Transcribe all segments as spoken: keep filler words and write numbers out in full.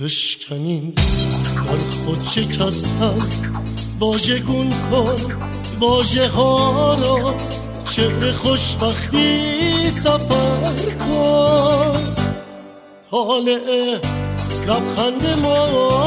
بشکنیم در خود شکستن، واژگون کن واژه ها را، شعر خوشبختی سفر کن، طالع لبخند ما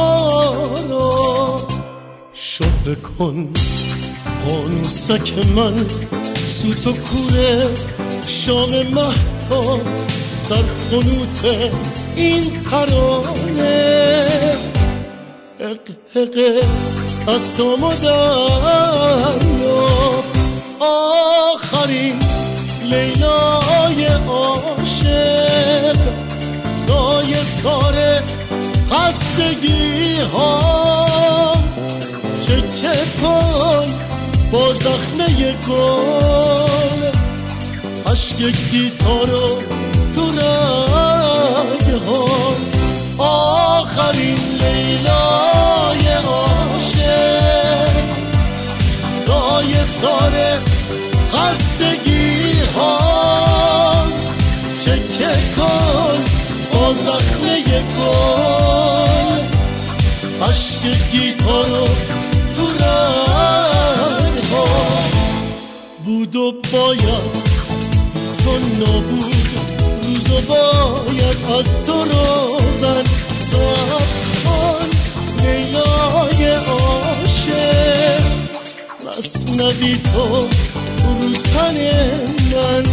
را شعله کن. فانوسک من سوت و کوره شام مهتاب در خنوط این ترانه، حق حق دستامو دریاب، آخرین لیلای عاشق، سایه سار خستگی ها، چکه کن با زخمه گل، عشق گیتارو تو رگ ها، آخرین لیلای عاشق، سایه سار خستگی ها، چکه کن با زخمه گل، عشق گیتارو تو رگ ها. بود و باید تو نبود، روزو باید از تو روزن سبز کن، لیلای عاشق، مثنوی تو رو تن من،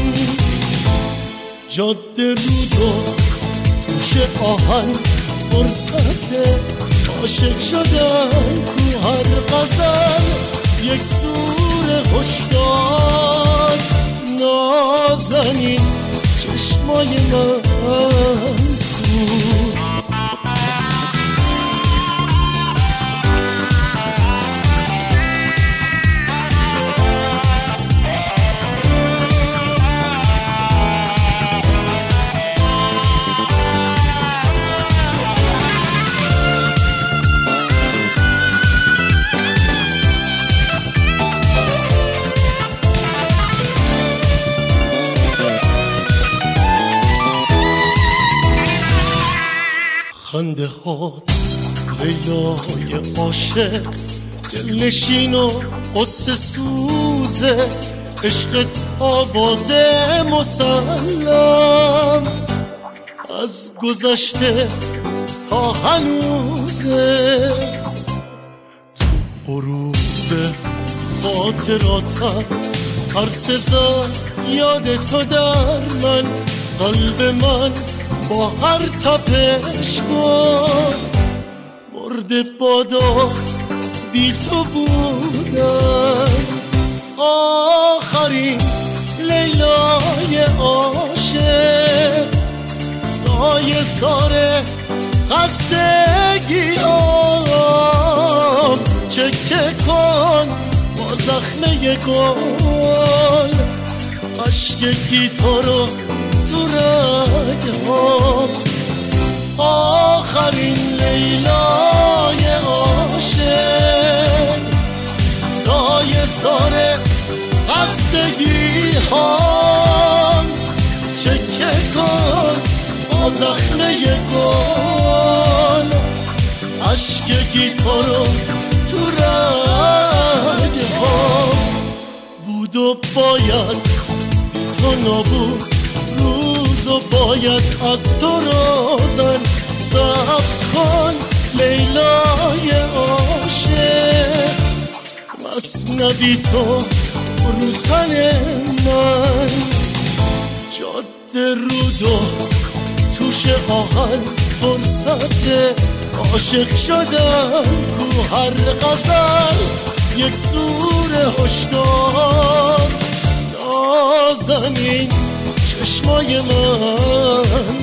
جاده رودو توش آهن، فرصت عاشق شدن کو هر غزل، یک سور هشدار، نازنین چشمای من بود. خنده هات لیلای عاشق، دلنشین و قصه سوزه، عشقت آواز مسلم، از گذشته تا هنوزه، تو غروب خاطراتم هر سزا یاد تو در من، قلب من با هر تپش گفت مرده بادا بی تو بودن، آخرین لیلای عاشق، سایه سار خستگی ها، چکه کن با زخمه گل، عشق گیتارو تو رگ ها، آخرین لیلای عاشق، سایه سار خستگی ها، چکه کن با زخمه گل، عشق گیتارو تو رگ ها. بود و باید تو نبود، روزو باید از تو روزن سبز کن، لیلای عاشق، مثنوی تو رو تن من، جاده رودو توش آهن، فرصت عاشق شدن کو هر غزل، یک سور هشدار، نازنین چشمای من